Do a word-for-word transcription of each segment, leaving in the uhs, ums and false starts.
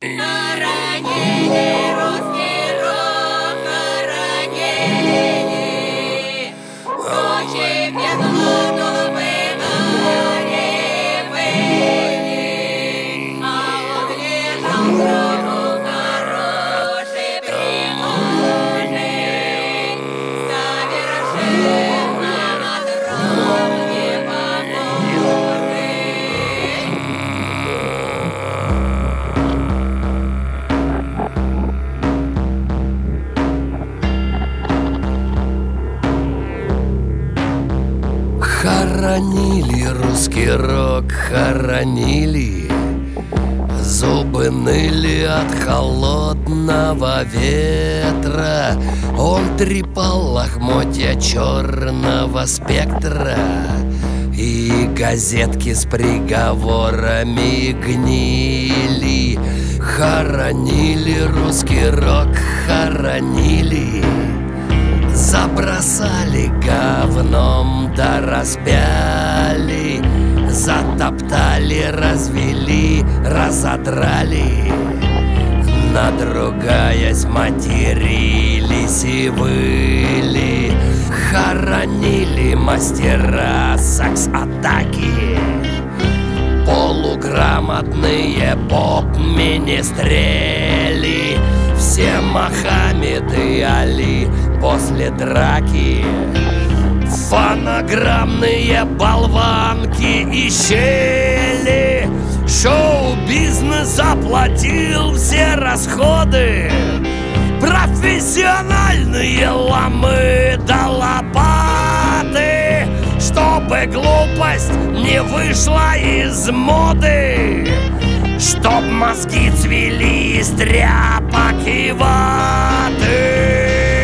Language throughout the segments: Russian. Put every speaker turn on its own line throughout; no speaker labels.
Хоронили русский рок, хоронили. Ночи пекло толпы горе были, а он лежал в гробу хороший, пригожий, совершенно от дороги похожий.
Хоронили русский рок, хоронили. Зубы ныли от холодного ветра. Он трепал лохмотья черного спектра, и газетки с приговорами гнили. Хоронили русский рок, хоронили. Забросали говном да распяли, затоптали, развели, разодрали. Надругаясь, матерились и выли. Хоронили мастера сакс-атаки, полуграмотные поп-министрели. Все Мохаммед и Али после драки. Фонограммные болванки и щели. Шоу-бизнес заплатил все расходы. Профессиональные ломы да лопаты, чтобы глупость не вышла из моды, чтоб мозги цвели из тряпок и ваты.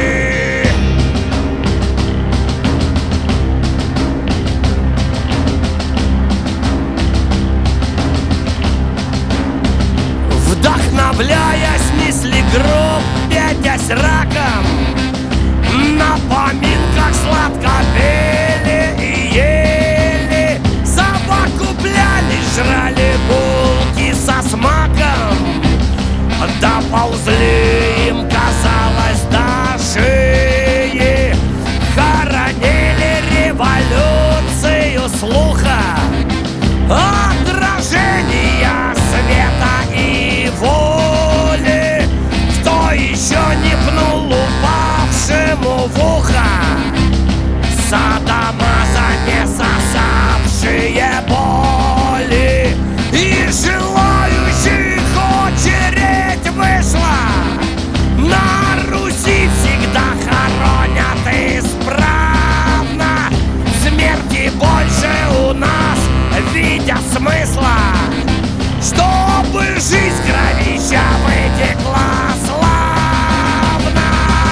Вдохновляясь, несли гроб, пятясь раком. На поминках сладко пели и ели. Совокупляли, жрали булки со смаком. Доползли им, казалось, до шеи. Хоронили революцию слуха, отражения света и воли. Кто еще не пнул упавшему в ухо садомаза, не сосавшие боли. И желающих очередь вышла. На Руси всегда хоронят исправно. Смерти больше у нас, видя смысла, чтобы жизнь кровища вытекла славно.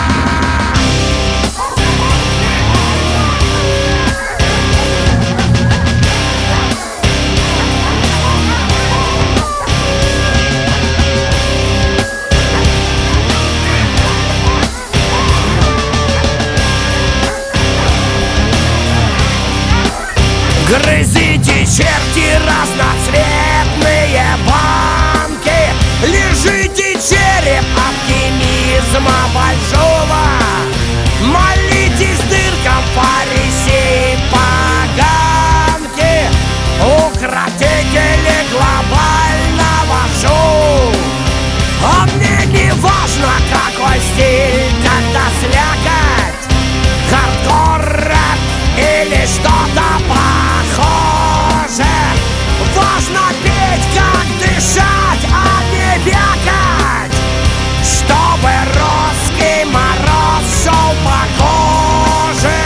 Грызите, черти, разноцветные банки. Лежите, череп оптимизма большого. Молитесь дыркам фарисеи поганки, укротители глобального шоу. А мне не важно, какой стиль, когда слякоть, хардкор, рэп или что-то похоже. Важно петь, как дышать, а не вякать, чтобы русский мороз шел по коже.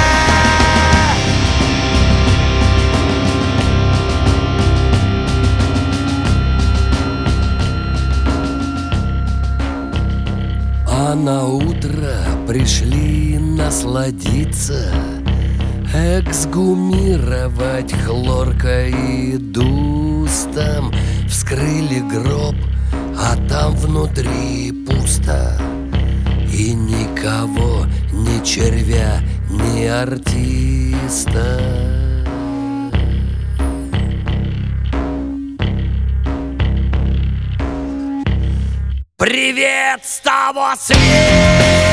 А на утро пришли насладиться, эксгумировать хлоркой и дустом. Вскрыли гроб, а там внутри пусто. И никого, ни червя, ни артиста. Привет с того света!